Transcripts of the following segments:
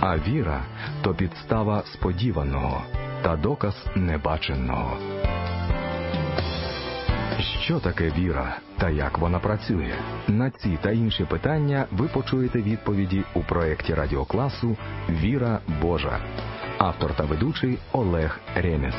А віра – то підстава сподіваного та доказ небаченого. Що таке віра та як вона працює? На ці та інші питання ви почуєте відповіді у проєкті радіокласу «Віра Божа». Автор та ведучий Олег Ремес.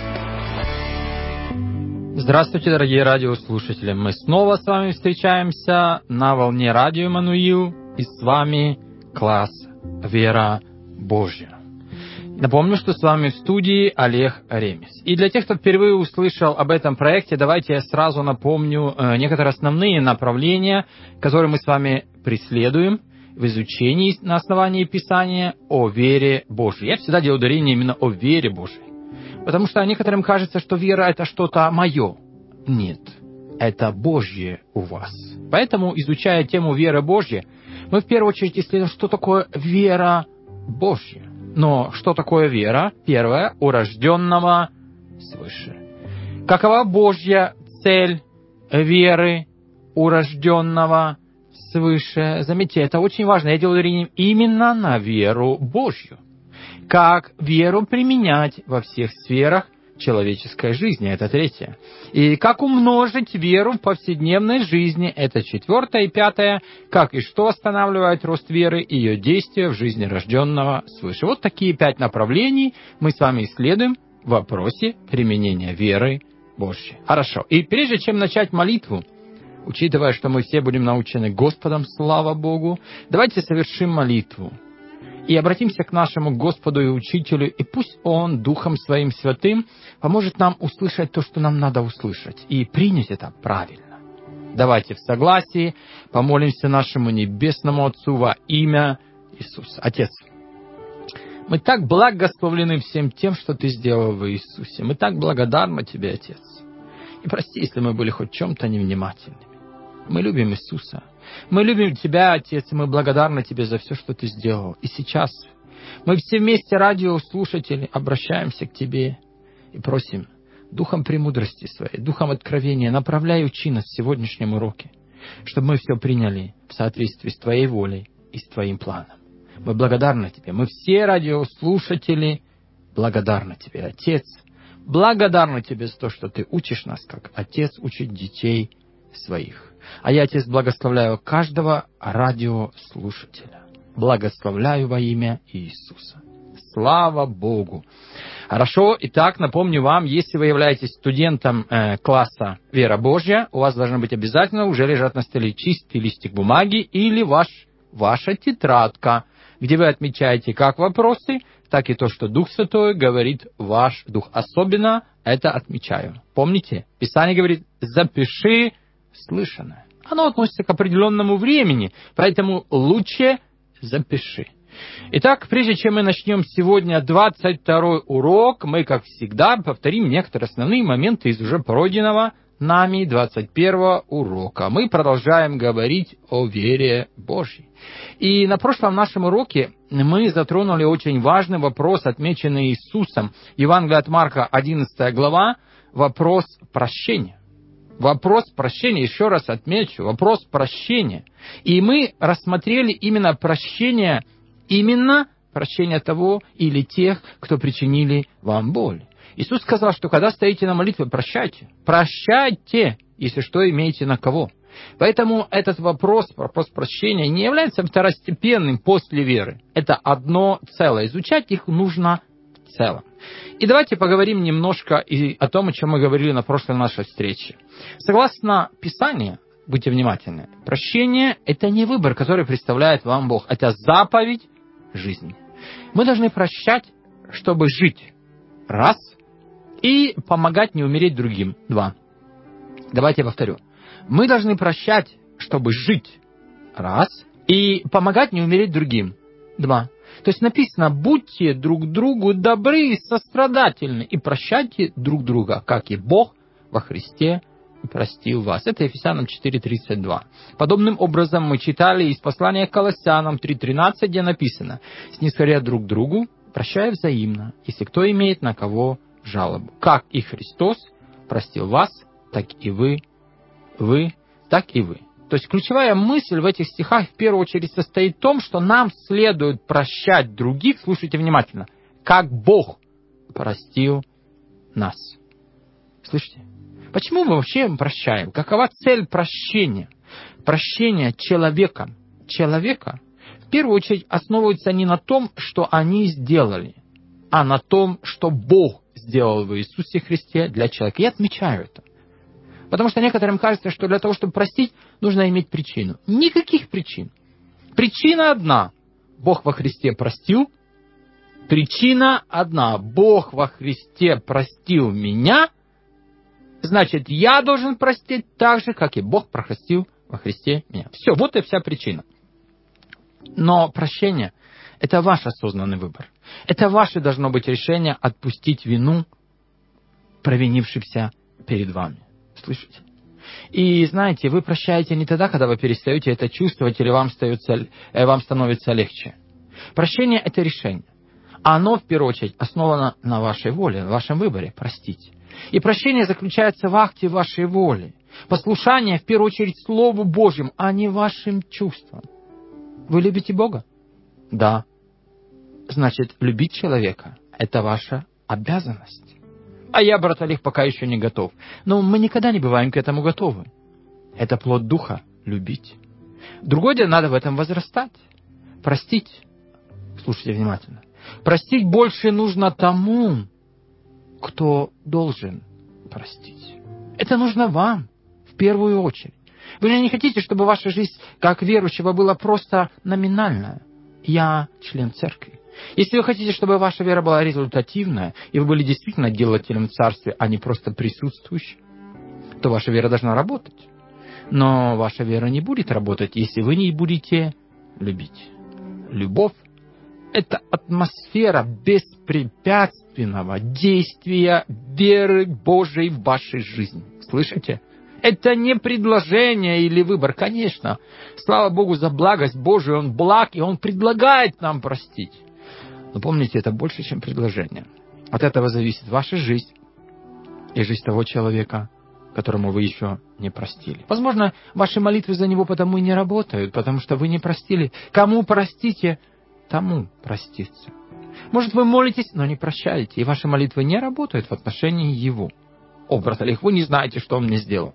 Здравствуйте, дорогие радиослушатели! Мы снова с вами встречаемся на волне радио Эммануил, и с вами класс «Вера Божья». Напомню, что с вами в студии Олег Ремес. И для тех, кто впервые услышал об этом проекте, давайте я сразу напомню некоторые основные направления, которые мы с вами преследуем в изучении на основании Писания о вере Божьей. Я всегда делаю ударение именно о вере Божьей. Потому что некоторым кажется, что вера – это что-то мое. Нет, это Божье у вас. Поэтому, изучая тему веры Божьей, мы в первую очередь исследуем, что такое вера Божья. Но что такое вера? Первое – у рожденного свыше. Какова Божья цель веры у рожденного свыше? Заметьте, это очень важно. Я делаю ударение именно на веру Божью. Как веру применять во всех сферах человеческой жизни, это третье. И как умножить веру в повседневной жизни, это четвертое. И пятое, как и что останавливает рост веры и ее действия в жизни рожденного свыше. Вот такие 5 направлений мы с вами исследуем в вопросе применения веры Божьей. Хорошо. И прежде чем начать молитву, учитывая, что мы все будем научены Господом, слава Богу, давайте совершим молитву. И обратимся к нашему Господу и Учителю, и пусть Он Духом Своим Святым поможет нам услышать то, что нам надо услышать, и принять это правильно. Давайте в согласии помолимся нашему Небесному Отцу во имя Иисуса. Отец, мы так благословлены всем тем, что Ты сделал в Иисусе. Мы так благодарны Тебе, Отец. И прости, если мы были хоть в чем-то невнимательными. Мы любим Иисуса. Мы любим Тебя, Отец, и мы благодарны Тебе за все, что Ты сделал. И сейчас мы все вместе, радиослушатели, обращаемся к Тебе и просим Духом премудрости Своей, Духом откровения, направляй и учи нас в сегодняшнем уроке, чтобы мы все приняли в соответствии с Твоей волей и с Твоим планом. Мы благодарны Тебе. Мы все радиослушатели благодарны Тебе, Отец. Благодарны Тебе за то, что Ты учишь нас, как Отец учит детей своих. А я, Отец, благословляю каждого радиослушателя. Благословляю во имя Иисуса. Слава Богу! Хорошо, итак, напомню вам, если вы являетесь студентом класса «Вера Божья», у вас должно быть обязательно уже лежат на столе чистый листик бумаги или ваша тетрадка, где вы отмечаете как вопросы, так и то, что Дух Святой говорит ваш Дух. Особенно это отмечаю. Помните, Писание говорит «запиши слышанное». Оно относится к определенному времени, поэтому лучше запиши. Итак, прежде чем мы начнем сегодня 22-й урок, мы, как всегда, повторим некоторые основные моменты из уже пройденного нами 21-го урока. Мы продолжаем говорить о вере Божьей. И на прошлом нашем уроке мы затронули очень важный вопрос, отмеченный Иисусом. Евангелие от Марка, 11 глава, вопрос прощения. Вопрос прощения, еще раз отмечу, вопрос прощения. И мы рассмотрели именно прощение того или тех, кто причинили вам боль. Иисус сказал, что когда стоите на молитве, прощайте. Прощайте, если что, имеете на кого. Поэтому этот вопрос прощения, не является второстепенным после веры. Это одно целое. Изучать их нужно в целом. И давайте поговорим немножко и о том, о чем мы говорили на прошлой нашей встрече. Согласно Писанию, будьте внимательны, прощение – это не выбор, который представляет вам Бог. Это заповедь жизни. Мы должны прощать, чтобы жить. Раз. И помогать не умереть другим. Два. Давайте я повторю. Мы должны прощать, чтобы жить. Раз. И помогать не умереть другим. Два. То есть написано, будьте друг другу добры и сострадательны, и прощайте друг друга, как и Бог во Христе простил вас. Это Ефесянам 4:32. Подобным образом мы читали из послания к Колоссянам 3:13, где написано, снисходя друг к другу, прощая взаимно, если кто имеет на кого жалобу. Как и Христос простил вас, так и вы, так и вы. То есть ключевая мысль в этих стихах в первую очередь состоит в том, что нам следует прощать других, слушайте внимательно, как Бог простил нас. Слышите? Почему мы вообще прощаем? Какова цель прощения? Прощение человека в первую очередь основывается не на том, что они сделали, а на том, что Бог сделал в Иисусе Христе для человека. Я отмечаю это. Потому что некоторым кажется, что для того, чтобы простить, нужно иметь причину. Никаких причин. Причина одна. Бог во Христе простил. Причина одна. Бог во Христе простил меня. Значит, я должен простить так же, как и Бог простил во Христе меня. Все, вот и вся причина. Но прощение – это ваш осознанный выбор. Это ваше должно быть решение отпустить вину провинившихся перед вами. Слышите? И знаете, вы прощаете не тогда, когда вы перестаете это чувствовать или вам становится легче. Прощение – это решение. Оно, в первую очередь, основано на вашей воле, на вашем выборе простить. И прощение заключается в акте вашей воли. Послушание, в первую очередь, Слову Божьему, а не вашим чувствам. Вы любите Бога? Да. Значит, любить человека – это ваша обязанность. А я, брат Олег, пока еще не готов. Но мы никогда не бываем к этому готовы. Это плод Духа – любить. Другой день надо в этом возрастать. Простить. Слушайте внимательно. Простить больше нужно тому, кто должен простить. Это нужно вам в первую очередь. Вы же не хотите, чтобы ваша жизнь как верующего была просто номинальная. Я член церкви. Если вы хотите, чтобы ваша вера была результативная, и вы были действительно делателем в царстве, а не просто присутствующим, то ваша вера должна работать. Но ваша вера не будет работать, если вы не будете любить. Любовь – это атмосфера беспрепятственного действия веры Божией в вашей жизни. Слышите? Это не предложение или выбор. Конечно, слава Богу за благость Божию, Он благ, и Он предлагает нам простить. Но помните, это больше, чем предложение. От этого зависит ваша жизнь и жизнь того человека, которому вы еще не простили. Возможно, ваши молитвы за него потому и не работают, потому что вы не простили. Кому простите, тому простится. Может, вы молитесь, но не прощаете, и ваши молитвы не работают в отношении его. О, брат Олег, вы не знаете, что он мне сделал.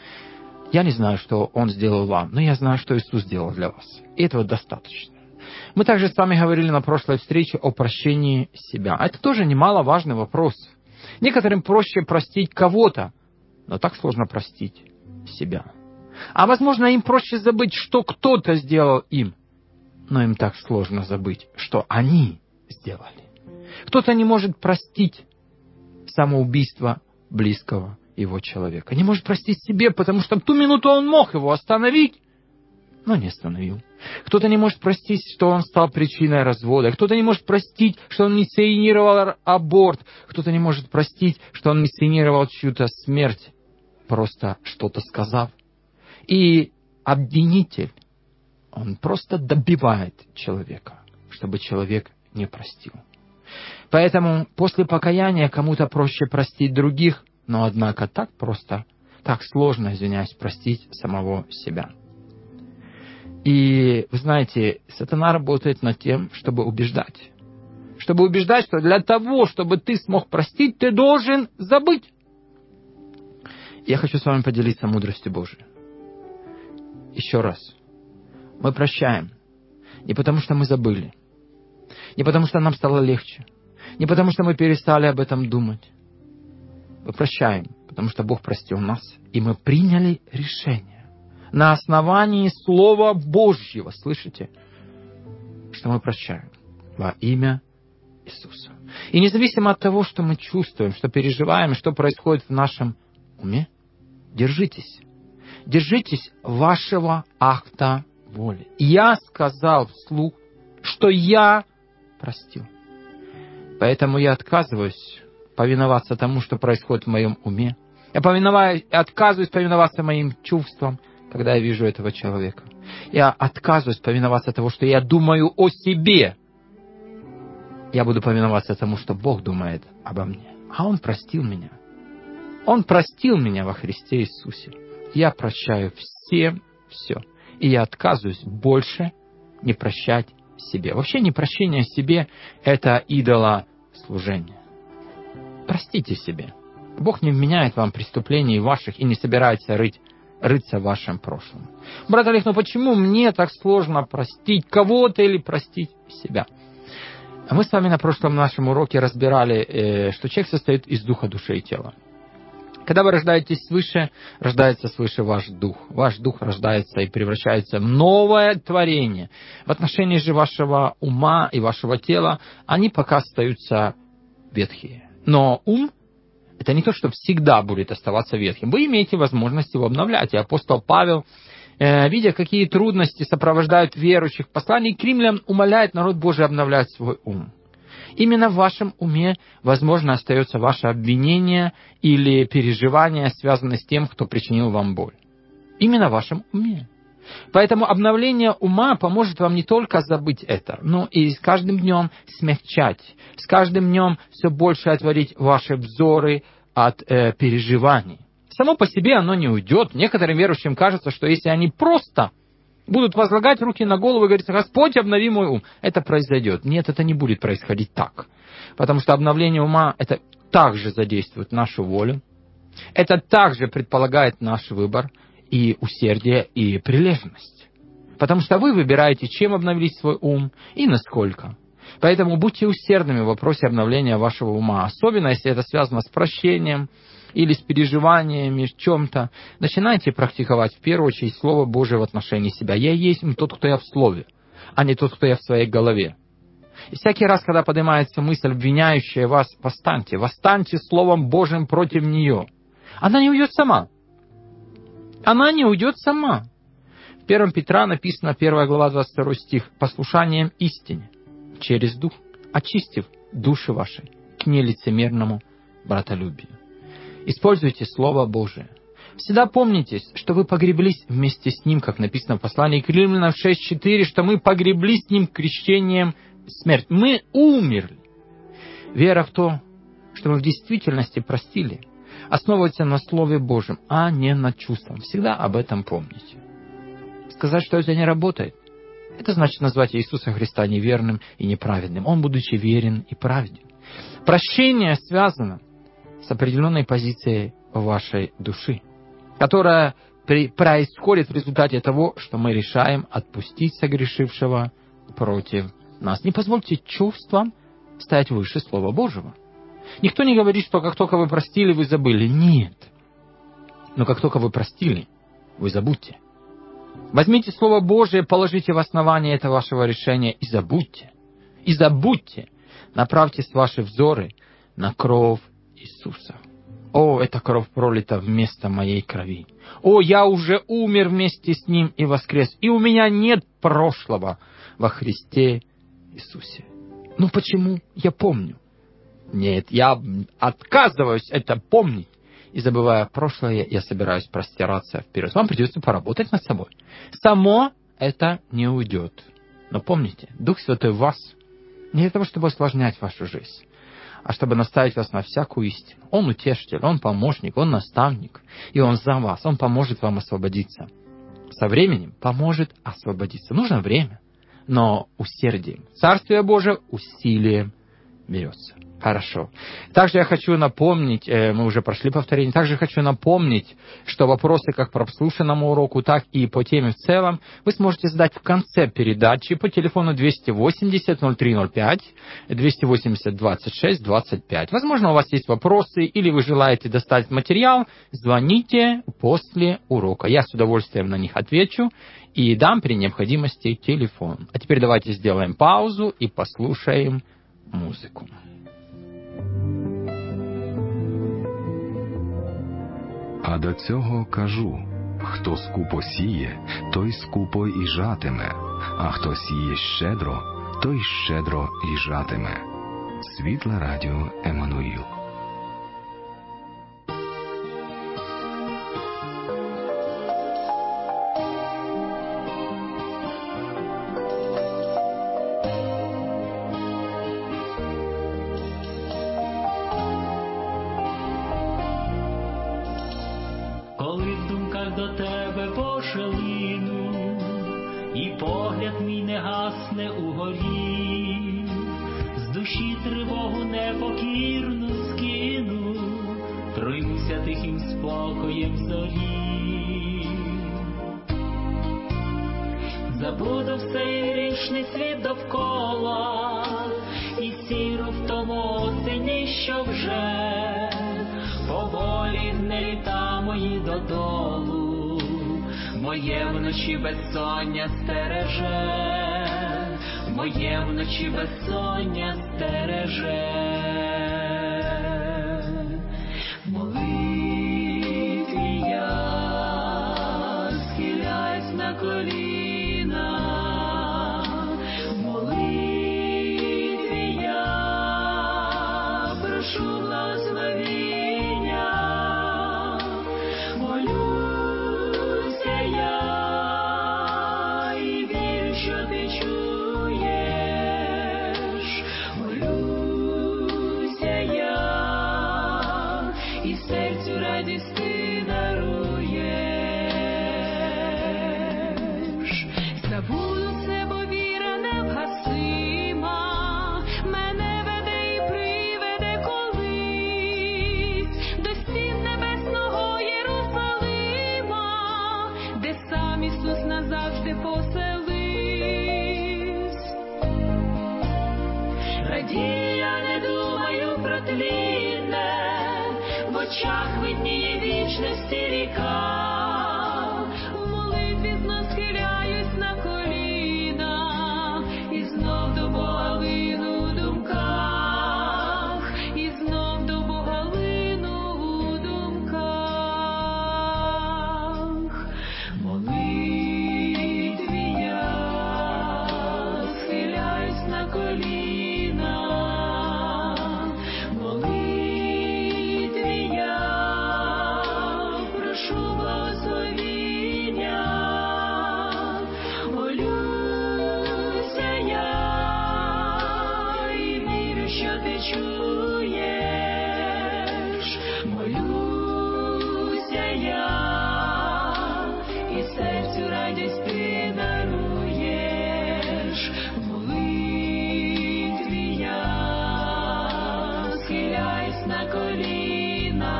Я не знаю, что Он сделал вам, но я знаю, что Иисус сделал для вас. И этого достаточно. Мы также с вами говорили на прошлой встрече о прощении себя. Это тоже немаловажный вопрос. Некоторым проще простить кого-то, но так сложно простить себя. А возможно, им проще забыть, что кто-то сделал им, но им так сложно забыть, что они сделали. Кто-то не может простить самоубийство близкого его человека. Не может простить себе, потому что в ту минуту он мог его остановить, но не остановил. Кто-то не может простить, что он стал причиной развода. Кто-то не может простить, что он инициировал аборт. Кто-то не может простить, что он инициировал чью-то смерть, просто что-то сказав. И обвинитель, он просто добивает человека, чтобы человек не простил. Поэтому после покаяния кому-то проще простить других, но, однако, так просто, так сложно, извиняюсь, простить самого себя. И, вы знаете, сатана работает над тем, чтобы убеждать. Чтобы убеждать, что для того, чтобы ты смог простить, ты должен забыть. Я хочу с вами поделиться мудростью Божией. Еще раз. Мы прощаем не потому, что мы забыли, не потому, что нам стало легче, не потому, что мы перестали об этом думать. Мы прощаем, потому что Бог простил нас, и мы приняли решение на основании Слова Божьего, слышите, что мы прощаем во имя Иисуса. И независимо от того, что мы чувствуем, что переживаем, что происходит в нашем уме, держитесь. Держитесь вашего акта воли. Я сказал вслух, что я простил. Поэтому я отказываюсь повиноваться тому, что происходит в моем уме. Я отказываюсь повиноваться моим чувствам, когда я вижу этого человека. Я отказываюсь повиноваться тому, что я думаю о себе. Я буду повиноваться тому, что Бог думает обо мне. А Он простил меня. Он простил меня во Христе Иисусе. Я прощаю всем все. И я отказываюсь больше не прощать себе. Вообще непрощение себе – это идолослужение. Простите себе. Бог не вменяет вам преступлений ваших и не собирается рыться в вашем прошлом. Брат Олег, почему мне так сложно простить кого-то или простить себя? Мы с вами на прошлом нашем уроке разбирали, что человек состоит из духа, души и тела. Когда вы рождаетесь свыше, рождается свыше ваш дух. Ваш дух рождается и превращается в новое творение. В отношении же вашего ума и вашего тела, они пока остаются ветхие. Но ум – это не то, что всегда будет оставаться ветхим. Вы имеете возможность его обновлять. И апостол Павел, видя, какие трудности сопровождают верующих в послании к римлянам, умоляет народ Божий обновлять свой ум. Именно в вашем уме, возможно, остается ваше обвинение или переживание, связанное с тем, кто причинил вам боль. Именно в вашем уме. Поэтому обновление ума поможет вам не только забыть это, но и с каждым днем смягчать, с каждым днем все больше отводить ваши взоры от переживаний. Само по себе оно не уйдет. Некоторым верующим кажется, что если они просто будут возлагать руки на голову и говорить: «Господь, обнови мой ум», это произойдет. Нет, это не будет происходить так. Потому что обновление ума – это также задействует нашу волю, это также предполагает наш выбор и усердие, и прилежность. Потому что вы выбираете, чем обновить свой ум и насколько. Поэтому будьте усердными в вопросе обновления вашего ума, особенно если это связано с прощением или с переживаниями в чем-то. Начинайте практиковать в первую очередь Слово Божие в отношении себя. Я есть тот, кто я в Слове, а не тот, кто я в своей голове. И всякий раз, когда поднимается мысль, обвиняющая вас, восстаньте Словом Божьим против нее. Она не уйдет сама. Она не уйдет сама. В 1 Петра написано, 1 глава, 22 стих: «Послушанием истине, через Дух, очистив души ваши к нелицемерному братолюбию». Используйте Слово Божие. Всегда помните, что вы погреблись вместе с Ним, как написано в послании к Римлянам 6:4, что мы погреблись с Ним крещением в смерть. Мы умерли. Вера в то, что мы в действительности простили, основывается на Слове Божьем, а не на чувствах. Всегда об этом помните. Сказать, что это не работает, это значит назвать Иисуса Христа неверным и неправедным. Он, будучи верен и праведен. Прощение связано с определенной позицией вашей души, которая происходит в результате того, что мы решаем отпустить согрешившего против нас. Не позвольте чувствам стоять выше Слова Божьего. Никто не говорит, что как только вы простили, вы забыли. Нет. Но как только вы простили, вы забудьте. Возьмите Слово Божие, положите в основание этого вашего решения и забудьте. И забудьте. Направьте ваши взоры на кровь Иисуса. О, эта кровь пролита вместо моей крови. О, я уже умер вместе с Ним и воскрес. И у меня нет прошлого во Христе Иисусе. Ну почему? Я помню. Нет, я отказываюсь это помнить. И забывая прошлое, я собираюсь простираться вперед. Вам придется поработать над собой. Само это не уйдет. Но помните, Дух Святой в вас не для того, чтобы осложнять вашу жизнь, а чтобы наставить вас на всякую истину. Он утешитель, Он помощник, Он наставник. И Он за вас, Он поможет вам освободиться. Со временем поможет освободиться. Нужно время, но усердием. Царствие Божие усилием берется. Хорошо. Также я хочу напомнить, мы уже прошли повторение, также хочу напомнить, что вопросы как по прослушанному уроку, так и по теме в целом вы сможете задать в конце передачи по телефону 280-0305, 280-26-25. Возможно, у вас есть вопросы или вы желаете достать материал, звоните после урока. Я с удовольствием на них отвечу и дам при необходимости телефон. А теперь давайте сделаем паузу и послушаем музыку. А до цього кажу: хто скупо сіє, той скупо і жатиме, а хто сіє щедро, той щедро і жатиме. Світле радіо Еммануїл. до тебе, Боже, лину, і погляд мій не гасне угорі, з душі тривогу непокірну скину, проймуся тихим спокоєм зорі. Забуду все і грішний світ довкола, і сіру втому осені, що вже поволі гне літа мої додолу, моє вночі безсоння стереже, моє вночі безсоння стереже. Молитві я схиляюсь на коліна, молитві я прошу благословіння, молюся я і вірю, що ти чуєш, молюся я і серцю радість ти даруєш. Забуду все, бо віра невгасима, мене веде і приведе колись до стін небесного Єрусалима, де сам Ісус назавжди поселився. Радію, я не думаю про тлінне, в очах видніє вічності ріка, в молитві знов схиляюсь на коліна, і знов до Бога лину у думках, і знов до Бога лину у думках. Молитві я схиляюсь на коліна, молитві я прошу благословіння, молюся я і вірю, що ти чуєш, молюся я і серцю радість ти даруєш. Молитві я схиляюсь на коліна,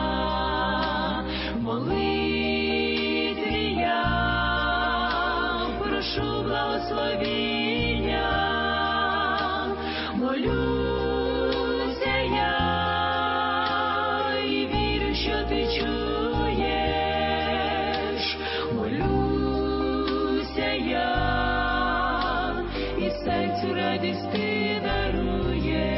молитві я прошу благословіння, молюся я і вірю, що ти чуєш, молюся я і серцю радість ти даруєш.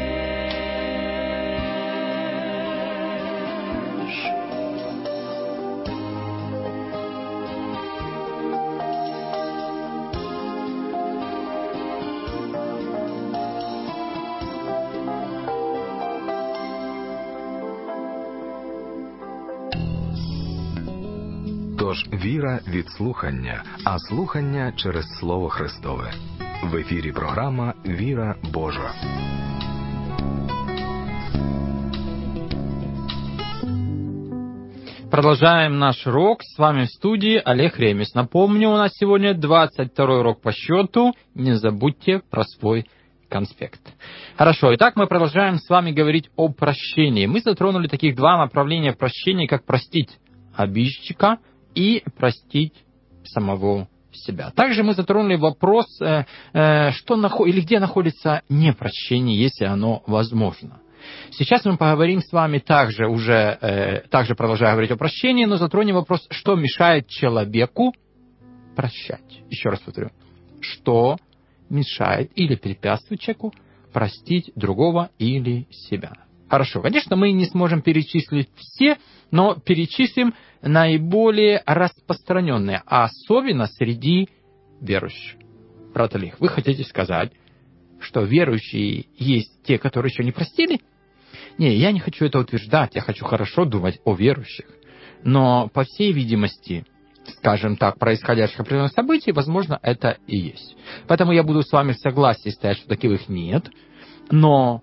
Тож віра від слухання, а слухання через Слово Христове. В ефірі програма «Віра Божа». Продолжаем наш урок. С вами в студии Олег Ремес. Напомню, у нас сегодня 22-й урок по счету. Не забудьте про свой конспект. Хорошо, итак, мы продолжаем с вами говорить о прощении. Мы затронули таких два направления прощения, как простить обидчика и простить самого себя. Также мы затронули вопрос, что или где находится непрощение, если оно возможно. Сейчас мы поговорим с вами также продолжая говорить о прощении, но затронем вопрос, что мешает человеку прощать. Еще раз повторю, что мешает или препятствует человеку простить другого или себя. Хорошо, конечно, мы не сможем перечислить все, но перечислим наиболее распространенные, а особенно среди верующих. Брат Олег, вы хотите сказать, что верующие есть те, которые еще не простили? Не, я не хочу это утверждать, я хочу хорошо думать о верующих. Но, по всей видимости, скажем так, происходящих определенных событий, возможно, это и есть. Поэтому я буду с вами в согласии стоять, что таковых нет. Но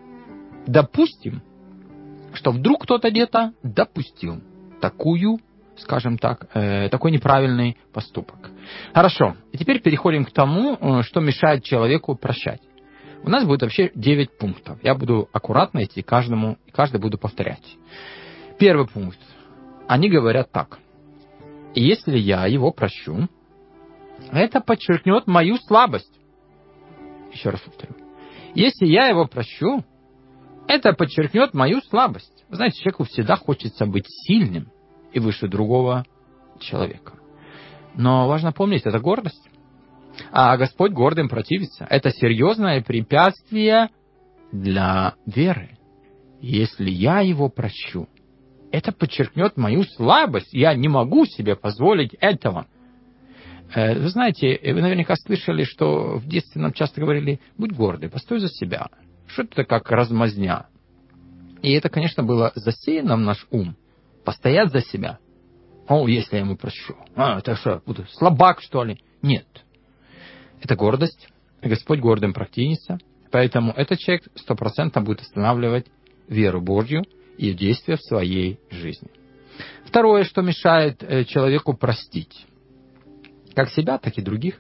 допустим, что вдруг кто-то где-то допустил такую скажем так, такой неправильный поступок. Хорошо. И теперь переходим к тому, что мешает человеку прощать. У нас будет вообще 9 пунктов. Я буду аккуратно идти каждый буду повторять. Первый пункт. Они говорят так. Если я его прощу, это подчеркнет мою слабость. Еще раз повторю. Если я его прощу, это подчеркнет мою слабость. Вы знаете, человеку всегда хочется быть сильным и выше другого человека. Но важно помнить, это гордость. А Господь гордым противится. Это серьезное препятствие для веры. Если я его прощу, это подчеркнет мою слабость. Я не могу себе позволить этого. Вы знаете, вы наверняка слышали, что в детстве нам часто говорили: будь гордый, постой за себя. Что это как размазня? И это, конечно, было засеяно в наш ум. Постоять за себя. О, если я ему прощу. Это что, буду слабак, что ли? Нет. Это гордость. Господь гордым противится. Поэтому этот человек 100% будет останавливать веру Божью и действия в своей жизни. Второе, что мешает человеку простить. Как себя, так и других.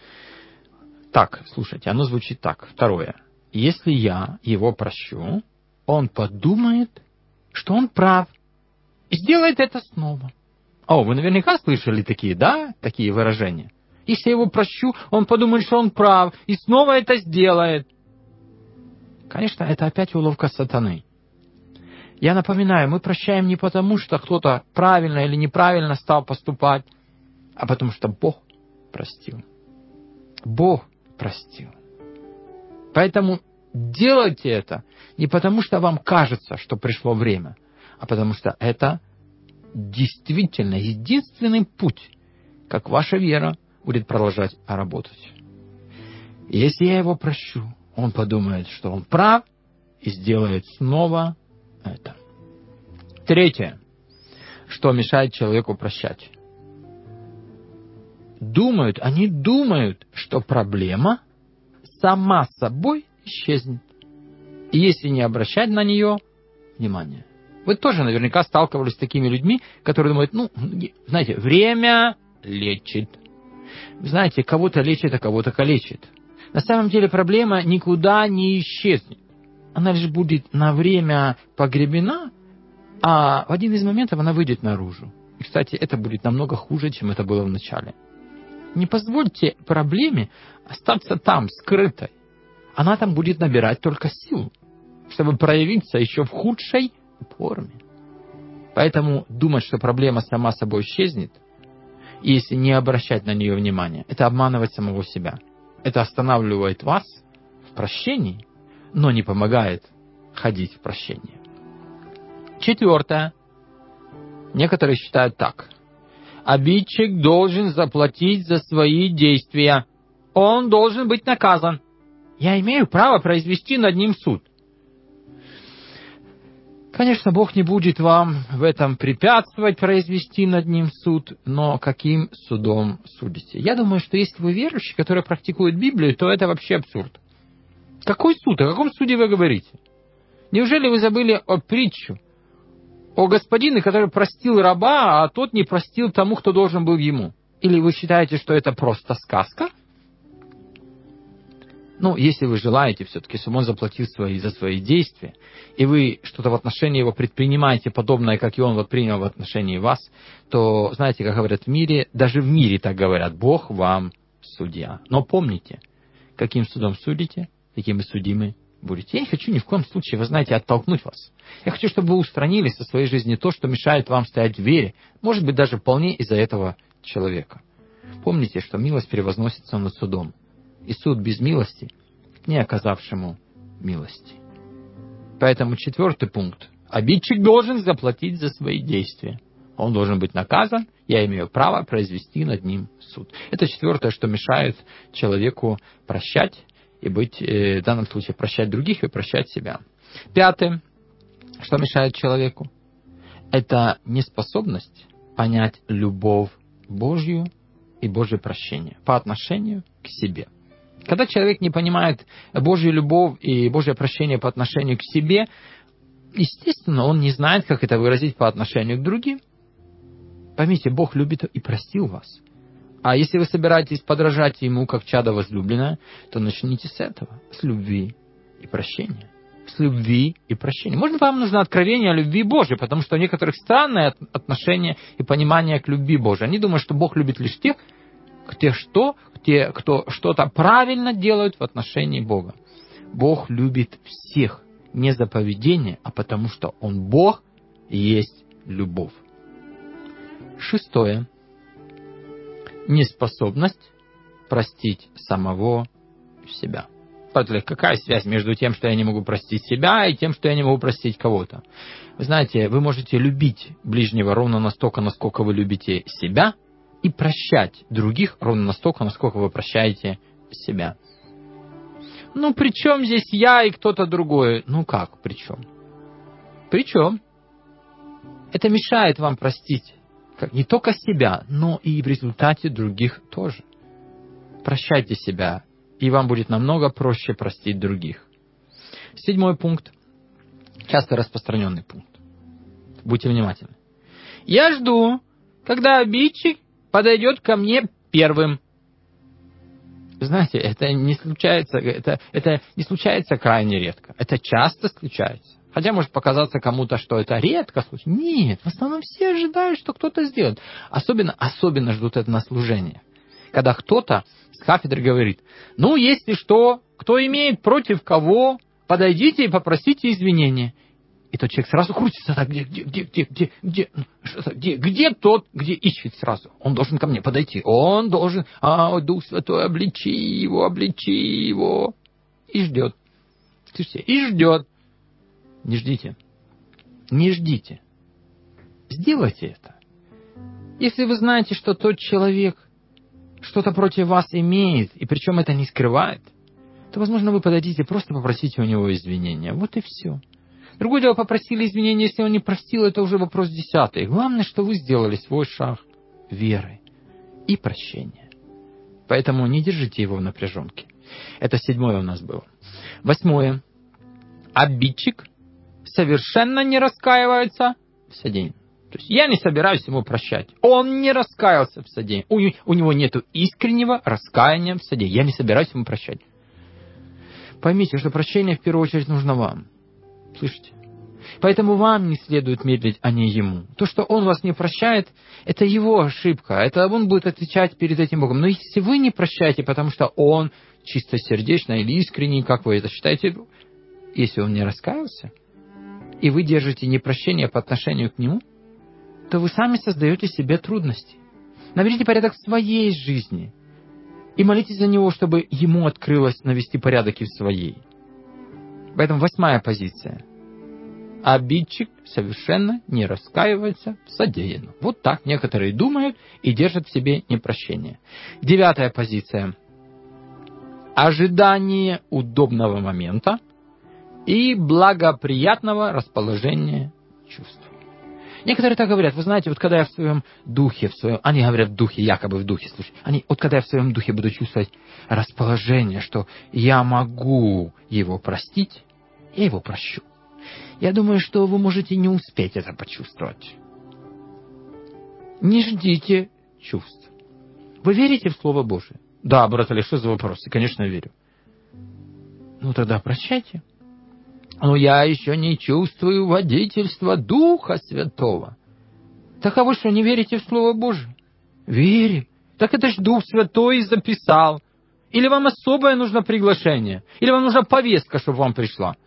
Так, слушайте, оно звучит так. Второе. Если я его прощу, он подумает, что он прав, и сделает это снова. О, вы наверняка слышали такие выражения. Если я его прощу, он подумает, что он прав, и снова это сделает. Конечно, это опять уловка сатаны. Я напоминаю, мы прощаем не потому, что кто-то правильно или неправильно стал поступать, а потому что Бог простил. Бог простил. Поэтому делайте это не потому, что вам кажется, что пришло время, а потому что это действительно единственный путь, как ваша вера будет продолжать работать. И если я его прощу, он подумает, что он прав, и сделает снова это. Третье, что мешает человеку прощать. Они думают, что проблема сама собой исчезнет. И если не обращать на нее внимания. Вы тоже наверняка сталкивались с такими людьми, которые думают, знаете, время лечит. Знаете, кого-то лечит, а кого-то калечит. На самом деле проблема никуда не исчезнет. Она лишь будет на время погребена, а в один из моментов она выйдет наружу. И, кстати, это будет намного хуже, чем это было в начале. Не позвольте проблеме остаться там, скрытой. Она там будет набирать только силу, чтобы проявиться еще в худшей форме. Поэтому думать, что проблема сама собой исчезнет, и если не обращать на нее внимания, это обманывать самого себя. Это останавливает вас в прощении, но не помогает ходить в прощение. Четвертое. Некоторые считают так. Обидчик должен заплатить за свои действия. Он должен быть наказан. Я имею право произвести над ним суд. Конечно, Бог не будет вам в этом препятствовать произвести над ним суд, но каким судом судите? Я думаю, что если вы верующий, который практикует Библию, то это вообще абсурд. Какой суд? О каком суде вы говорите? Неужели вы забыли о притчу? О господине, который простил раба, а тот не простил тому, кто должен был ему? Или вы считаете, что это просто сказка? Если вы желаете все-таки, чтобы он заплатил за свои действия, и вы что-то в отношении его предпринимаете подобное, как и он принял в отношении вас, то, знаете, как говорят в мире, даже в мире так говорят, Бог вам судья. Но помните, каким судом судите, таким и судимы будете. Я не хочу ни в коем случае, вы знаете, оттолкнуть вас. Я хочу, чтобы вы устранили со своей жизни то, что мешает вам стоять в вере, может быть, даже вполне из-за этого человека. Помните, что милость превозносится над судом. И суд без милости к не оказавшему милости. Поэтому 4 пункт. Обидчик должен заплатить за свои действия. Он должен быть наказан, я имею право произвести над ним суд. Это 4, что мешает человеку прощать и быть, в данном случае, прощать других и прощать себя. 5, что мешает человеку, это неспособность понять любовь Божью и Божье прощение по отношению к себе. Когда человек не понимает Божью любовь и Божье прощение по отношению к себе, естественно, он не знает, как это выразить по отношению к другим. Поймите, Бог любит и простил вас. А если вы собираетесь подражать Ему, как чадо возлюбленное, то начните с этого, с любви и прощения. С любви и прощения. Может, вам нужно откровение о любви Божьей, потому что у некоторых странное отношение и понимание к любви Божьей. Они думают, что Бог любит лишь тех, кто что-то правильно делают в отношении Бога. Бог любит всех, не за поведение, а потому что Он Бог и есть любовь. 6. Неспособность простить самого себя. Какая связь между тем, что я не могу простить себя, и тем, что я не могу простить кого-то? Вы знаете, вы можете любить ближнего ровно настолько, насколько вы любите себя, и прощать других ровно настолько, насколько вы прощаете себя. Ну, при чем здесь я и кто-то другой? Ну как, при чем? Причем это мешает вам простить не только себя, но и в результате других тоже. Прощайте себя, и вам будет намного проще простить других. 7 пункт. Часто распространенный пункт. Будьте внимательны. Я жду, когда обидчик подойдет ко мне первым. Знаете, это не случается крайне редко. Это часто случается. Хотя может показаться кому-то, что это редко случается. Нет, в основном все ожидают, что кто-то сделает. Особенно ждут это на служениях. Когда кто-то с кафедры говорит, ну, если что, кто имеет против кого, подойдите и попросите извинения. И тот человек сразу крутится, так, где тот, где ищет сразу? Он должен ко мне подойти. Он должен, Дух Святой, обличи его. И ждет. Слышите, и ждет. Не ждите. Не ждите. Сделайте это. Если вы знаете, что тот человек что-то против вас имеет, и причем это не скрывает, то, возможно, вы подойдите, просто попросите у него извинения. Вот и все. Другое дело, попросили извинения, если он не простил, это уже вопрос 10. Главное, что вы сделали свой шаг веры и прощения. Поэтому не держите его в напряженке. Это 7 у нас было. 8. Обидчик совершенно не раскаивается в содеянном. То есть я не собираюсь ему прощать. Он не раскаялся в содеянном. У него нет искреннего раскаяния в содеянном. Я не собираюсь ему прощать. Поймите, что прощение в первую очередь нужно вам. Слышите? Поэтому вам не следует медлить, а не ему. То, что он вас не прощает, это его ошибка. Это он будет отвечать перед этим Богом. Но если вы не прощаете, потому что он чистосердечно или искренне, как вы это считаете, если он не раскаялся, и вы держите непрощение по отношению к нему, то вы сами создаете себе трудности. Наведите порядок в своей жизни и молитесь за него, чтобы ему открылось навести порядок и в своей. Поэтому 8 позиция. Обидчик совершенно не раскаивается в содеянном. Вот так некоторые думают и держат в себе непрощение. 9 позиция. Ожидание удобного момента и благоприятного расположения чувств. Некоторые так говорят, вы знаете, вот когда я в своем духе, они говорят в духе, якобы в духе, слушай, вот когда я в своем духе буду чувствовать расположение, что я могу его простить, я его прощу. Я думаю, что вы можете не успеть это почувствовать. Не ждите чувств. Вы верите в Слово Божие? Да, брат Олег, что за вопросы? Конечно, верю. Ну, тогда прощайте. Но я еще не чувствую водительства Духа Святого. Так а вы что, не верите в Слово Божие? Верим. Так это ж Дух Святой записал. Или вам особое нужно приглашение? Или вам нужна повестка, чтобы вам пришла?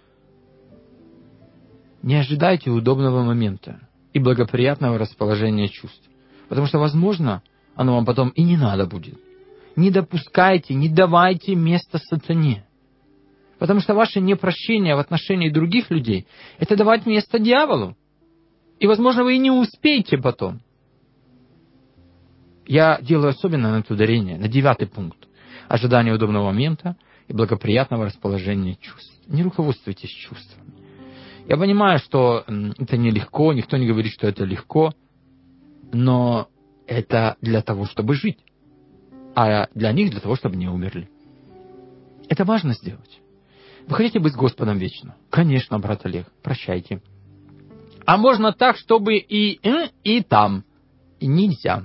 Не ожидайте удобного момента и благоприятного расположения чувств. Потому что, возможно, оно вам потом и не надо будет. Не допускайте, не давайте места сатане. Потому что ваше непрощение в отношении других людей – это давать место дьяволу. И, возможно, вы и не успеете потом. Я делаю особенно на это ударение, на 9 пункт. Ожидание удобного момента и благоприятного расположения чувств. Не руководствуйтесь чувствами. Я понимаю, что это нелегко, никто не говорит, что это легко, но это для того, чтобы жить. А для них для того, чтобы не умерли. Это важно сделать. Вы хотите быть с Господом вечно? Конечно, брат Олег, прощайте. А можно так, чтобы и там. нельзя.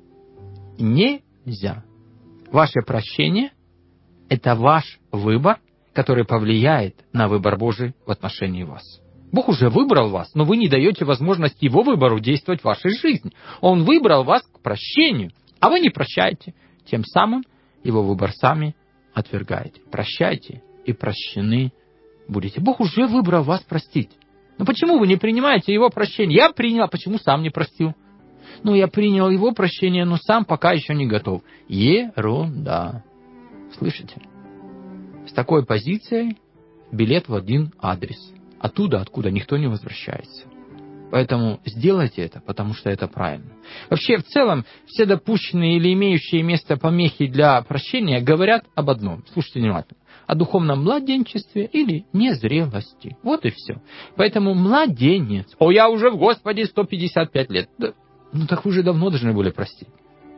Нельзя. Ваше прощение – это ваш выбор, который повлияет на выбор Божий в отношении вас. Бог уже выбрал вас, но вы не даете возможность Его выбору действовать в вашей жизни. Он выбрал вас к прощению, а вы не прощаете. Тем самым Его выбор сами отвергаете. Прощайте, и прощены будете. Бог уже выбрал вас простить. Но почему вы не принимаете Его прощение? Я принял, а почему сам не простил? Я принял Его прощение, но сам пока еще не готов. Ерунда. Слышите? С такой позицией билет в один адрес. Оттуда, откуда никто не возвращается. Поэтому сделайте это, потому что это правильно. Вообще, в целом, все допущенные или имеющие место помехи для прощения говорят об одном. Слушайте внимательно. О духовном младенчестве или незрелости. Вот и все. Поэтому младенец. Я уже в Господе 155 лет. Да, так вы уже давно должны были простить.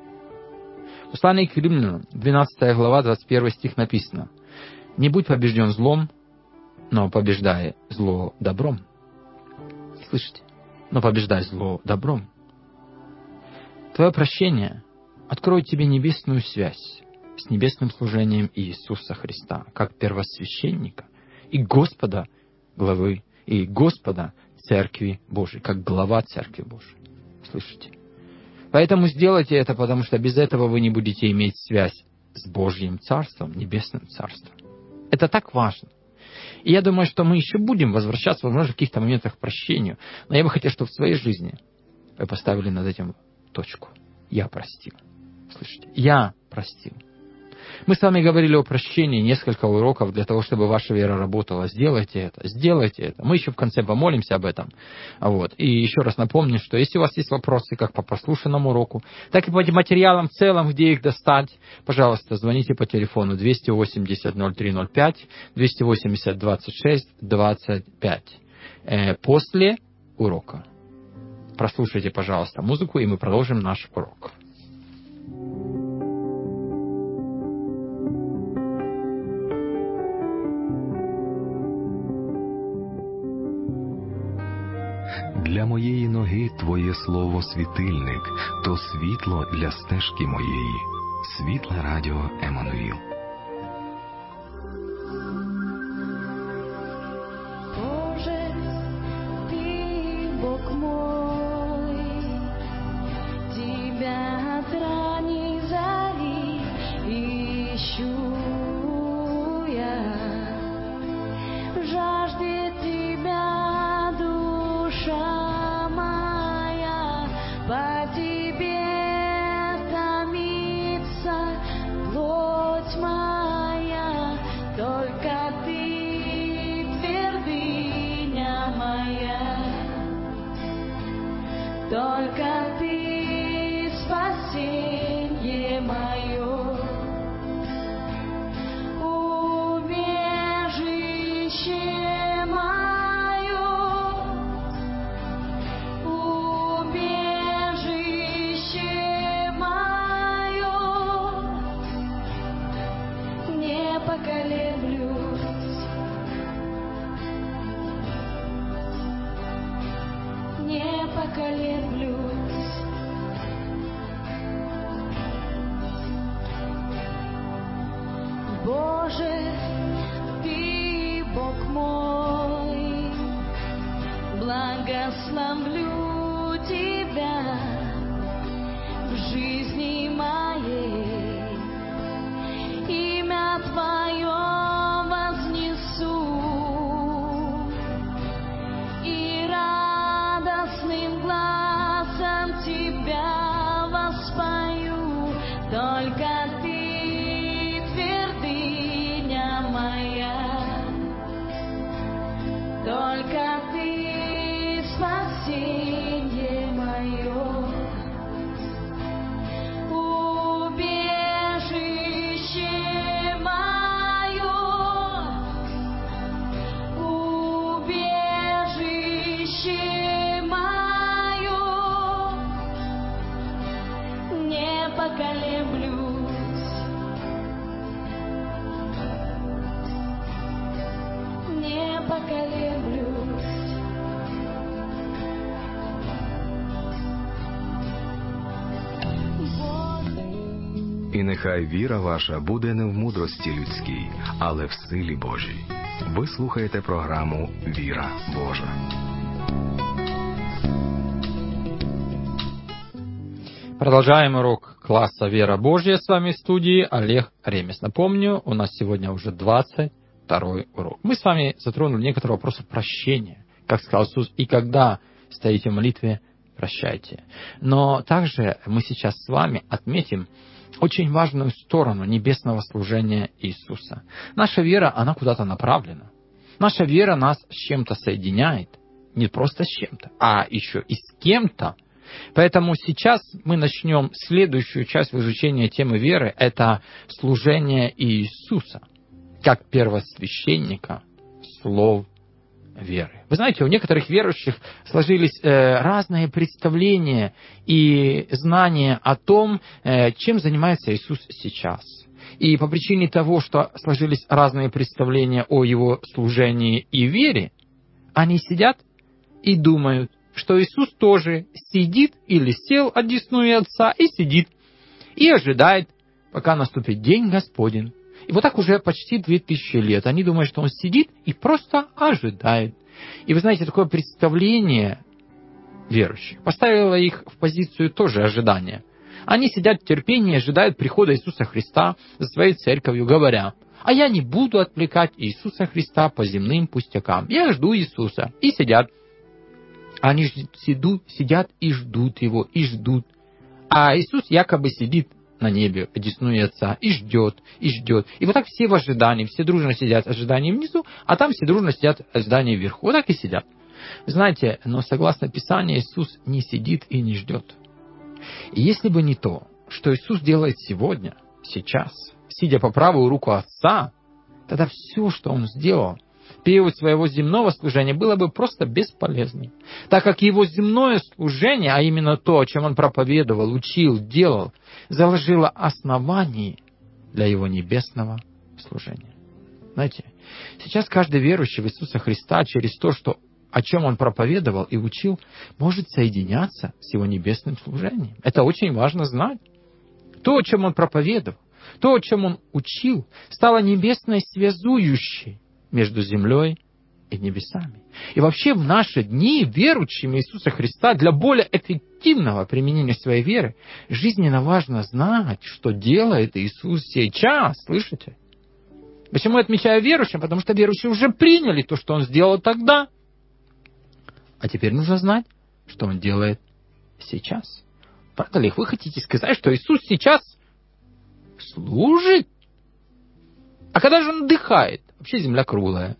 В послании к Римлянам, 12 глава, 21 стих написано. Не будь побежден злом, но побеждай зло добром. Слышите? Но побеждай зло добром. Твое прощение откроет тебе небесную связь с небесным служением Иисуса Христа, как первосвященника и Господа главы, и Господа Церкви Божией, как глава Церкви Божией. Слышите? Поэтому сделайте это, потому что без этого вы не будете иметь связь с Божьим Царством, Небесным Царством. Это так важно. И я думаю, что мы еще будем возвращаться, возможно, в каких-то моментах к прощению. Но я бы хотел, чтобы в своей жизни вы поставили над этим точку. Я простил. Слышите? Я простил. Мы с вами говорили о прощении, несколько уроков для того, чтобы ваша вера работала. Сделайте это, сделайте это. Мы еще в конце помолимся об этом. И еще раз напомню, что если у вас есть вопросы как по прослушанному уроку, так и по материалам в целом, где их достать, пожалуйста, звоните по телефону 280-0305, 280-26-25 после урока. Прослушайте, пожалуйста, музыку, и мы продолжим наш урок. Для моєї ноги Твоє слово світильник, то світло для стежки моєї. Світле радіо Еммануїл. Боже, Ты Бог мой, Тебя от ранней зари ищу я, жаждет Тебя душа моя, по Тебе томится плоть моя, только Ты твердыня моя, только Ты спасенье мое. Убежище мое, убежище мое, не поколеблюсь, не поколеблюсь. Боже, Ты Бог мой, благословлю Тебя в жизни моей, имя Твое вознесу и радостным гласом Тебя воспою, только Ты твердыня моя, только Ты спасенье мое. Убежище мое, убежище мое, не поколеблюсь, не поколеблюсь. І нехай віра ваша буде не в мудрості людській, але в силі Божій. Ви слухаєте програму «Віра Божа». Продолжаем урок класса «Вера Божья». С вами в студии Олег Ремес. Напомню, у нас сегодня уже 22-й урок. Мы с вами затронули некоторые вопросы прощения. Как сказал Иисус, и когда стоите в молитве, прощайте. Но также мы сейчас с вами отметим очень важную сторону небесного служения Иисуса. Наша вера, она куда-то направлена. Наша вера нас с чем-то соединяет. Не просто с чем-то, а еще и с кем-то. Поэтому сейчас мы начнем следующую часть в изучении темы веры. Это служение Иисуса, как первосвященника слов веры. Вы знаете, у некоторых верующих сложились разные представления и знания о том, чем занимается Иисус сейчас. И по причине того, что сложились разные представления о Его служении и вере, они сидят и думают, что Иисус тоже сидит или сел одесную Отца и сидит, и ожидает, пока наступит день Господень. И вот так уже почти 2000 лет. Они думают, что Он сидит и просто ожидает. И вы знаете, такое представление верующих поставило их в позицию тоже ожидания. Они сидят в терпении и ожидают прихода Иисуса Христа за своей церковью, говоря: «А я не буду отвлекать Иисуса Христа по земным пустякам. Я жду Иисуса». И сидят. Они сидят и ждут Его, и ждут. А Иисус якобы сидит на небе, одесную Отца, и ждет, и ждет. И вот так все в ожидании, все дружно сидят в ожидании внизу, а там все дружно сидят в ожидании вверху. Вот так и сидят. Знаете, но согласно Писанию, Иисус не сидит и не ждет. И если бы не то, что Иисус делает сегодня, сейчас, сидя по правую руку Отца, тогда все, что Он сделал в период своего земного служения, было бы просто бесполезным. Так как Его земное служение, а именно то, о чем Он проповедовал, учил, делал, заложило основание для Его небесного служения. Знаете, сейчас каждый верующий в Иисуса Христа через то, о чем Он проповедовал и учил, может соединяться с Его небесным служением. Это очень важно знать. То, о чем Он проповедовал, то, о чем Он учил, стало небесной связующей между землей и небесами. И вообще в наши дни верующим Иисуса Христа для более эффективного применения своей веры жизненно важно знать, что делает Иисус сейчас. Слышите? Почему я отмечаю верующим? Потому что верующие уже приняли то, что Он сделал тогда. А теперь нужно знать, что Он делает сейчас. Правда ли? Вы хотите сказать, что Иисус сейчас служит? А когда же Он отдыхает? Вообще земля круглая.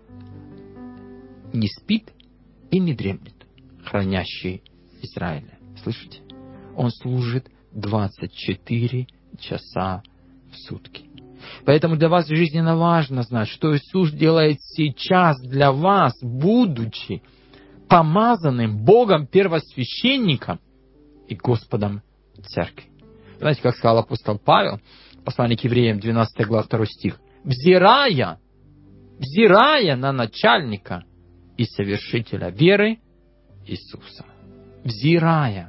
Не спит и не дремлет, хранящий Израиля. Слышите? Он служит 24 часа в сутки. Поэтому для вас жизненно важно знать, что Иисус делает сейчас для вас, будучи помазанным Богом первосвященником и Господом Церкви. Знаете, как сказал апостол Павел, послание к евреям, 12 глава, 2 стих, взирая на начальника и совершителя веры Иисуса. Взирая.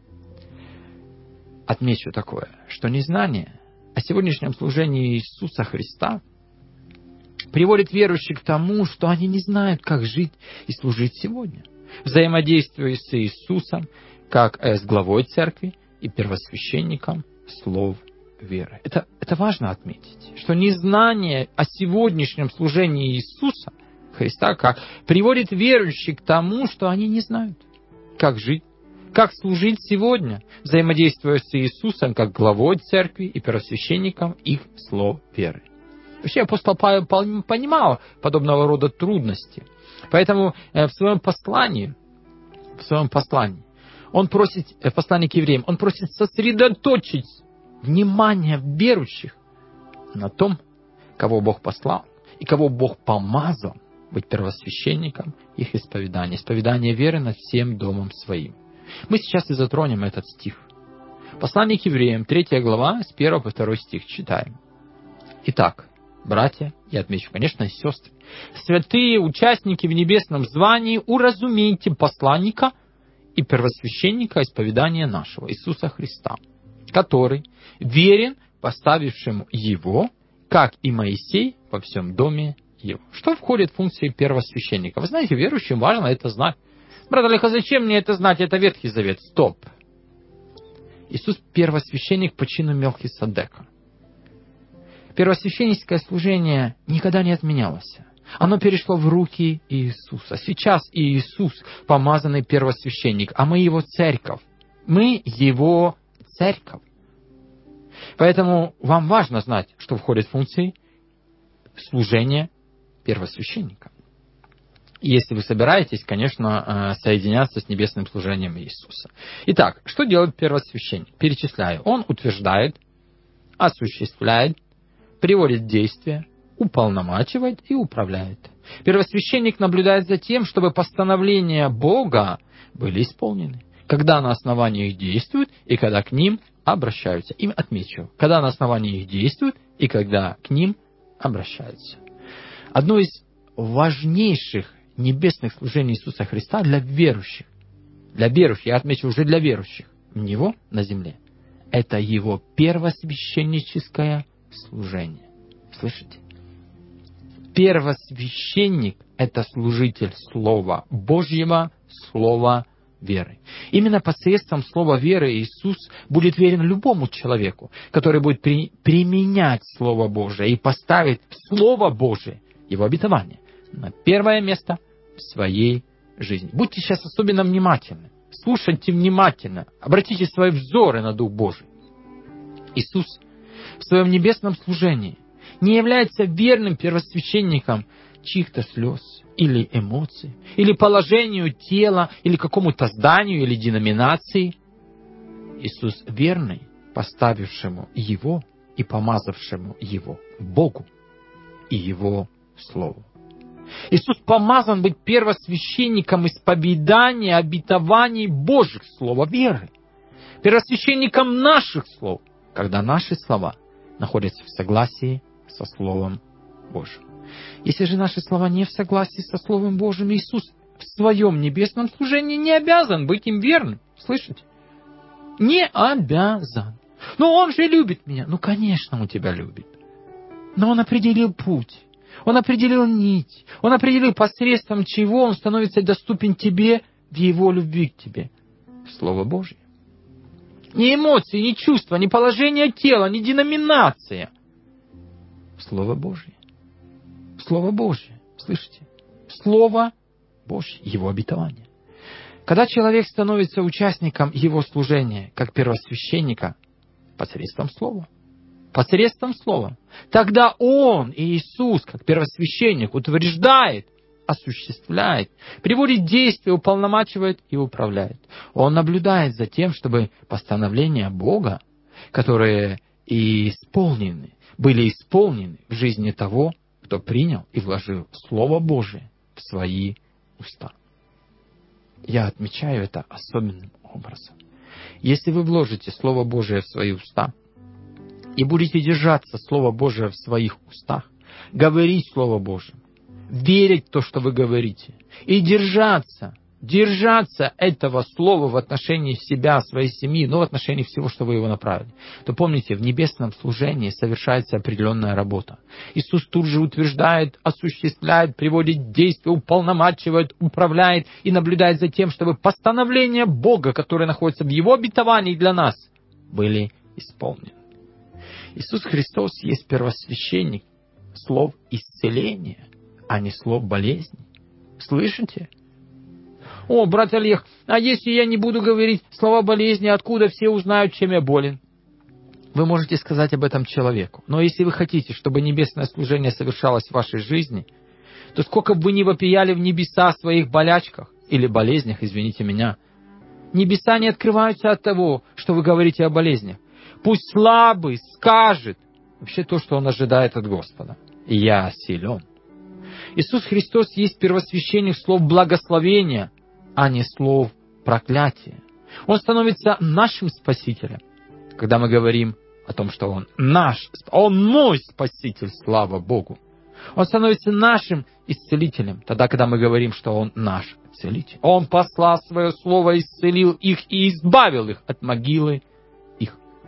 Отмечу такое, что незнание о сегодняшнем служении Иисуса Христа приводит верующих к тому, что они не знают, как жить и служить сегодня, взаимодействуя с Иисусом, как с главой церкви и первосвященником слов веры. Это важно отметить, что незнание о сегодняшнем служении Иисуса Христа приводит верующих к тому, что они не знают, как жить, как служить сегодня, взаимодействуя с Иисусом как главой церкви и первосвященником их слов веры. Вообще апостол Павел понимал подобного рода трудности. Поэтому в своем послании, он просит, в послании к евреям, он просит сосредоточить внимание верующих на том, кого Бог послал и кого Бог помазал быть первосвященником их исповедания веры над всем домом своим. Мы сейчас и затронем этот стих. Послание к евреям, 3 глава, с 1 по 2 стих читаем. Итак, братья, я отмечу, конечно, и сестры, святые участники в небесном звании, уразумейте посланника и первосвященника исповедания нашего, Иисуса Христа, который верен поставившему его, как и Моисей во всем доме его. Что входит в функции первосвященника? Вы знаете, верующим важно это знать. Брат Олег, а зачем мне это знать? Это Ветхий Завет. Стоп. Иисус первосвященник по чину Мелхиседека. Первосвященническое служение никогда не отменялось. Оно перешло в руки Иисуса. Сейчас Иисус помазанный первосвященник, а мы Его церковь. Мы Его церковь. Поэтому вам важно знать, что входит в функции служения первосвященника. И если вы собираетесь, конечно, соединяться с небесным служением Иисуса. Итак, что делает первосвященник? Перечисляю. Он утверждает, осуществляет, приводит в действие, уполномачивает и управляет. Первосвященник наблюдает за тем, чтобы постановления Бога были исполнены. Когда на основании их действуют и когда к ним обращаются. Им отмечу. Когда на основании их действуют и когда к ним обращаются. Одно из важнейших небесных служений Иисуса Христа для верующих. Для верующих, я отмечу уже для верующих. В Него на земле. Это Его первосвященническое служение. Слышите? Первосвященник – это служитель Слова Божьего, Слова веры. Именно посредством Слова веры Иисус будет верен любому человеку, который будет применять Слово Божие и поставить Слово Божие, Его обетование, на первое место в своей жизни. Будьте сейчас особенно внимательны. Слушайте внимательно. Обратите свои взоры на Дух Божий. Иисус в своем небесном служении не является верным первосвященником чьих-то слез или эмоций, или положению тела, или какому-то зданию, или деноминации. Иисус верный, поставившему Его и помазавшему Его Богу и Его Слову. Иисус помазан быть первосвященником исповедания обетований Божьих, слова веры. Первосвященником наших слов, когда наши слова находятся в согласии со Словом Божьим. Если же наши слова не в согласии со Словом Божьим, Иисус в своем небесном служении не обязан быть им верным. Слышите? Не обязан. Но Он же любит меня. Ну, конечно, Он тебя любит. Но Он определил путь. Он определил нить. Он определил, посредством чего Он становится доступен тебе в Его любви к тебе. Слово Божье. Ни эмоции, ни чувства, ни положение тела, ни деноминация. Слово Божье. Слово Божье. Слышите? Слово Божье. Его обетование. Когда человек становится участником Его служения, как первосвященника, посредством Слова, тогда Он, Иисус, как первосвященник, утверждает, осуществляет, приводит в действие, уполномачивает и управляет. Он наблюдает за тем, чтобы постановления Бога, которые были исполнены в жизни того, кто принял и вложил Слово Божие в свои уста. Я отмечаю это особенным образом. Если вы вложите Слово Божие в свои уста и будете держаться Слова Божия в своих устах, говорить Слово Божие, верить в то, что вы говорите, и держаться этого слова в отношении себя, своей семьи, но в отношении всего, что вы его направили, то помните, в небесном служении совершается определенная работа. Иисус тут же утверждает, осуществляет, приводит в действие, уполномачивает, управляет и наблюдает за тем, чтобы постановления Бога, которые находятся в Его обетовании для нас, были исполнены. Иисус Христос есть первосвященник слов исцеления, а не слов болезни. Слышите? О, брат Олег, а если я не буду говорить слова болезни, откуда все узнают, чем я болен? Вы можете сказать об этом человеку. Но если вы хотите, чтобы небесное служение совершалось в вашей жизни, то сколько бы вы ни вопияли в небеса о своих болячках или болезнях, извините меня, небеса не открываются от того, что вы говорите о болезнях. Пусть слабый скажет вообще то, что он ожидает от Господа. Я силен. Иисус Христос есть первосвященник слов благословения, а не слов проклятия. Он становится нашим Спасителем, когда мы говорим о том, что Он Он мой Спаситель, слава Богу. Он становится нашим исцелителем, тогда, когда мы говорим, что Он наш Целитель. Он послал Свое Слово, исцелил их и избавил их от могилы их.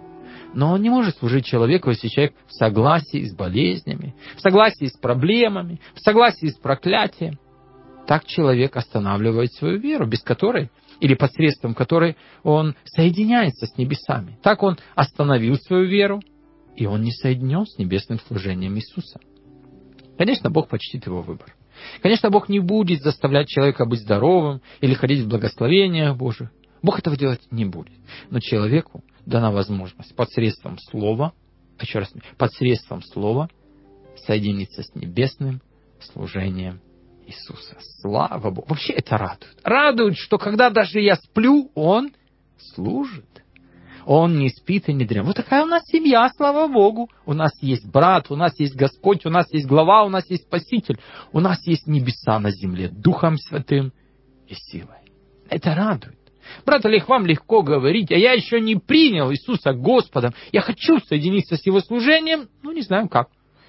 Но он не может служить человеку, если человек в согласии с болезнями, в согласии с проблемами, в согласии с проклятием. Так человек останавливает свою веру, без которой, или посредством которой он соединяется с небесами. Так он остановил свою веру, и он не соединен с небесным служением Иисуса. Конечно, Бог почтит его выбор. Конечно, Бог не будет заставлять человека быть здоровым или ходить в благословениях Божьих. Бог этого делать не будет. Но человеку дана возможность посредством слова, еще раз, посредством слова соединиться с небесным служением Иисуса. Слава Богу. Вообще это радует. Радует, что когда даже я сплю, Он служит. Он не спит и не дремлет. Вот такая у нас семья, слава Богу. У нас есть брат, у нас есть Господь, у нас есть глава, у нас есть Спаситель. У нас есть небеса на земле, Духом Святым и силой. Это радует. Брат Олег, вам легко говорить, а я еще не принял Иисуса Господом. Я хочу соединиться с Его служением, не знаю как.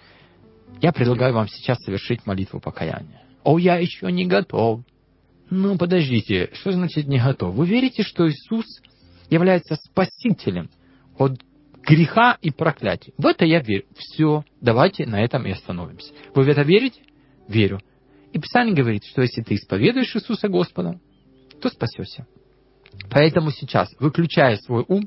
Я предлагаю вам сейчас совершить молитву покаяния. О, я еще не готов. Подождите, что значит не готов? Вы верите, что Иисус является спасителем от греха и проклятия? В это я верю. Все, давайте на этом и остановимся. Вы в это верите? Верю. И Писание говорит, что если ты исповедуешь Иисуса Господа, то спасешься. Поэтому сейчас, выключая свой ум,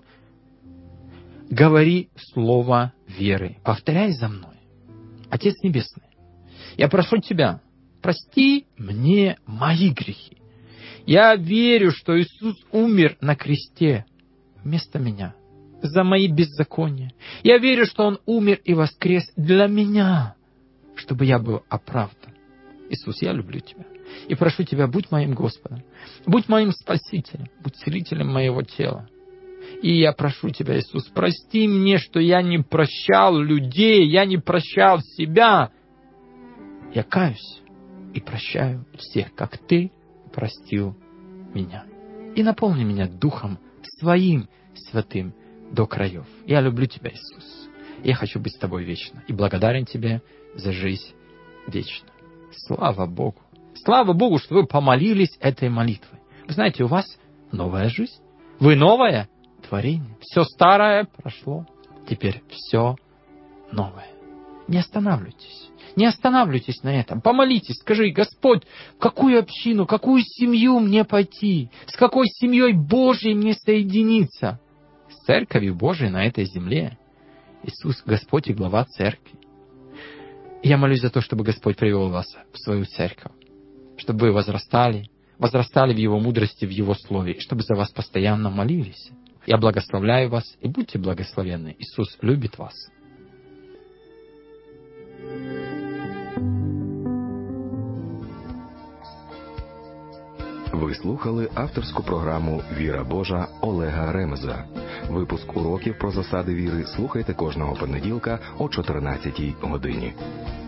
говори слово веры. Повторяй за мной. Отец Небесный, я прошу Тебя, прости мне мои грехи. Я верю, что Иисус умер на кресте вместо меня, за мои беззакония. Я верю, что Он умер и воскрес для меня, чтобы я был оправдан. Иисус, я люблю Тебя. И прошу Тебя, будь моим Господом, будь моим Спасителем, будь целителем моего тела. И я прошу Тебя, Иисус, прости мне, что я не прощал людей, я не прощал себя. Я каюсь и прощаю всех, как Ты простил меня. И наполни меня Духом Своим Святым до краев. Я люблю Тебя, Иисус. Я хочу быть с Тобой вечно. И благодарен Тебе за жизнь вечную. Слава Богу. Слава Богу, что вы помолились этой молитвой. Вы знаете, у вас новая жизнь. Вы новое творение. Все старое прошло. Теперь все новое. Не останавливайтесь. Не останавливайтесь на этом. Помолитесь. Скажи: Господь, в какую общину, какую семью мне пойти? С какой семьей Божьей мне соединиться? С церковью Божией на этой земле. Иисус Господь и глава церкви. И я молюсь за то, чтобы Господь привел вас в свою церковь. Чтобы вы возрастали в Его мудрости, в Его Слове, и чтобы за вас постоянно молились. Я благословляю вас, и будьте благословенны. Иисус любит вас. Ви слухали авторську програму «Віра Божа» Олега Ремеза. Випуск уроків про засади віри слухайте кожного понеділка о 14-й годині.